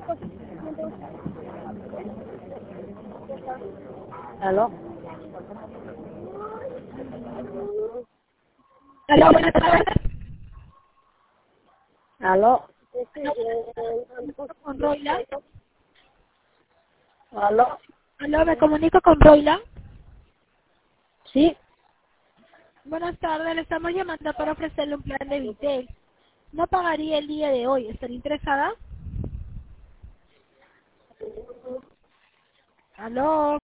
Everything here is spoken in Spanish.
¿Aló? Aló, buenas tardes. ¿Aló? Con Royla. ¿Aló? Aló, me comunico con Royla. ¿Sí? Buenas tardes, le estamos llamando para ofrecerle un plan de Vitel. No pagaría el día de hoy. ¿Estaría interesada? Aló.